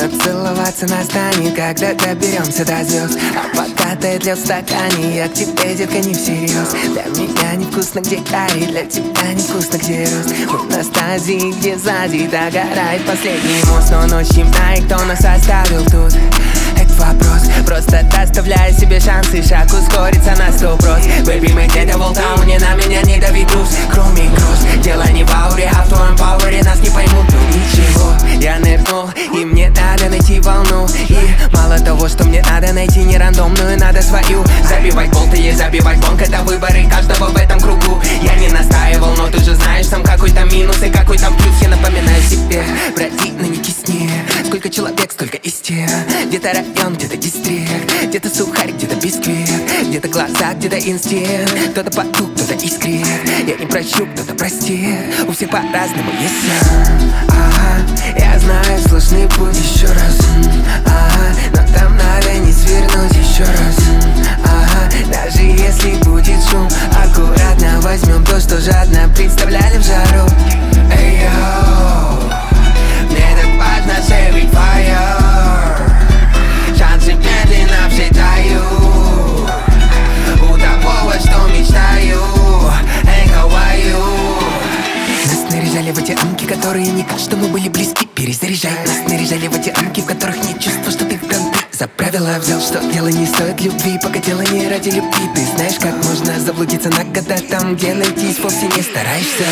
Целоваться настанет, когда доберемся до звезд. А пока ты лед в стакане, я к тебе, детка, не всерьез. Для меня невкусно, где карри, для тебя невкусно, где рост. Мы на стадии, где сзади догорает последний мост. Но ночь темна, и кто нас оставил тут? Это вопрос, просто доставляя себе шансы, шаг ускорится на 100%. Baby, мы где-то в Олтауне, на меня не давит груз. Кроме груз, дело не в ауре, а в твоем пауэре, нас не поймут, ну ничего. Я нырнул, и мне надо найти волну. И мало того, что мне надо найти не рандомную, надо свою. Забивать болты и забивать гонг, это выборы каждого в этом кругу. Я не настаивал, но ты же знаешь, там какой там минус и какой там плюс. Я напоминаю себе, братья, но не кисни. Сколько человек, столько истин. Где-то район, где-то дистрикт, где-то сухарь, где-то бисквит, где-то глаза, где-то инстинкт. Кто-то потух, кто-то искрит. Я не прощу, кто-то простит. У всех по-разному есть. Я знаю, сложный путь еще раз. Но там надо не свернуть еще раз. Даже если будет шум, аккуратно возьмем то, что жадно представляли в жару. Эй, йоу, мне так важно saving fire. Шансы медленно все тают. У того, что мечтаю. Эй, how are you? Нас наряжали в эти рамки, которые не кажут, что мы были близки. Перезаряжай. Нас наряжали в эти рамки, в которых нет чувства, что ты в конце. За правило взял, что дело не стоит любви, пока дело не ради любви. Ты знаешь, как можно заблудиться на года там, где найтись вовсе не стараешься.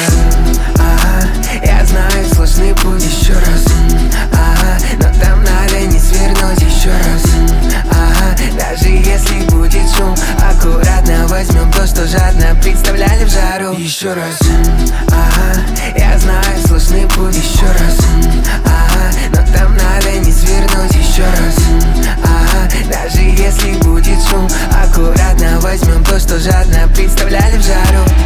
Я знаю, сложный путь еще раз. Но там надо не свернуть еще раз. Даже если будет шум, аккуратно возьмем то, что жадно представляли в жару. Еще раз. Я знаю, сложный путь еще раз. Но там надо не свернуть еще раз. Даже если будет шум, аккуратно возьмем то, что жадно представляли в жару.